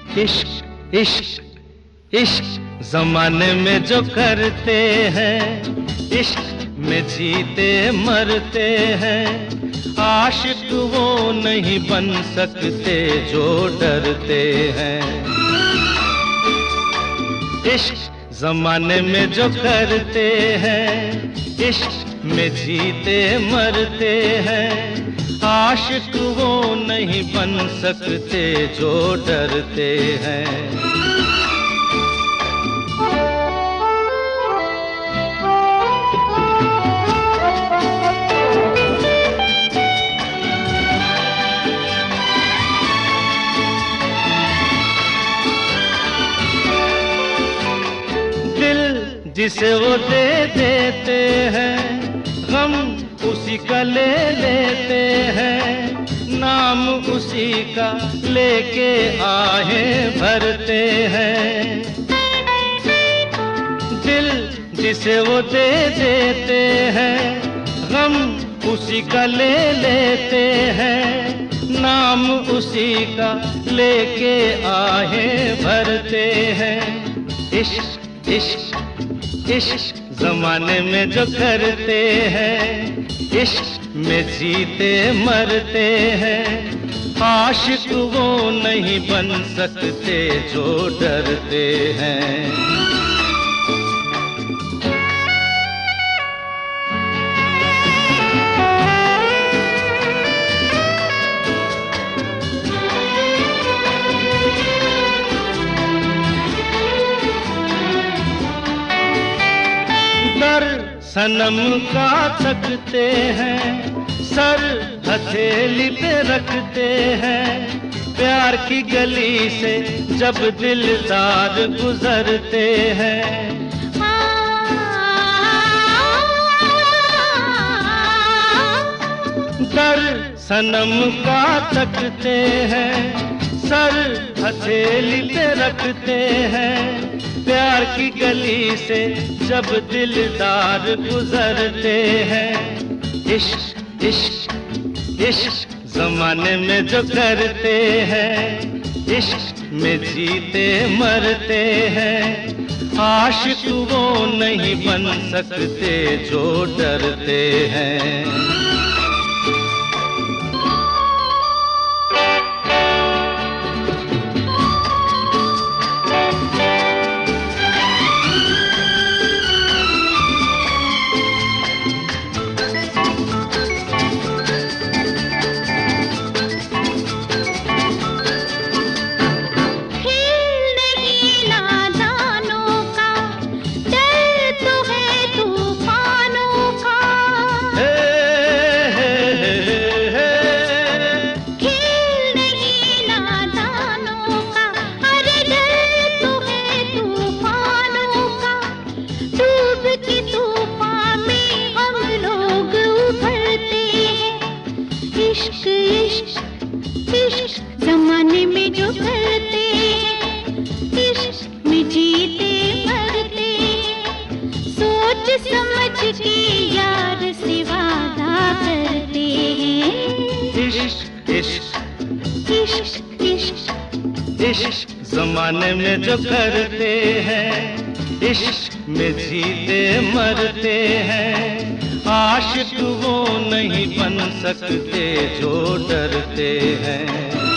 इश्क इश्क इश्क जमाने में जो करते हैं, इश्क में जीते मरते हैं। आशिक वो नहीं बन सकते जो डरते हैं। इश्क जमाने में जो करते हैं, इश्क में जीते मरते हैं। आशिक वो नहीं बन सकते जो डरते हैं। दिल जिसे वो दे देते हैं, गम उसी का ले लेते हैं। नाम उसी का लेके आहें भरते हैं। दिल जिसे वो दे देते हैं, गम उसी का ले लेते हैं। नाम उसी का लेके आहें भरते हैं। इश्क इश्क इश्क जमाने में जो करते हैं, इश्क में जीते मरते हैं। आशिक वो नहीं बन सकते जो डरते हैं। सनम का थकते हैं, सर हथेली पे रखते हैं। प्यार की गली से जब दिलदार गुजरते हैं। दर सनम का थकते हैं, सर हथेली पे रखते हैं। प्यार की गली से जब दिलदार गुजरते हैं। इश्क इश्क इश्क जमाने में जो करते हैं, इश्क में जीते मरते हैं। आशिक वो नहीं बन सकते जो डरते हैं। जमाने में जो करते हैं, इश्क में जीते मरते। सोच समझ के यार से वादा करते हैं। इश्क इश्क इश्क इश्क इश्क जमाने में जो करते हैं, इश्क में जीते मरते हैं। आशिक वो नहीं बन सकते जो डरते हैं।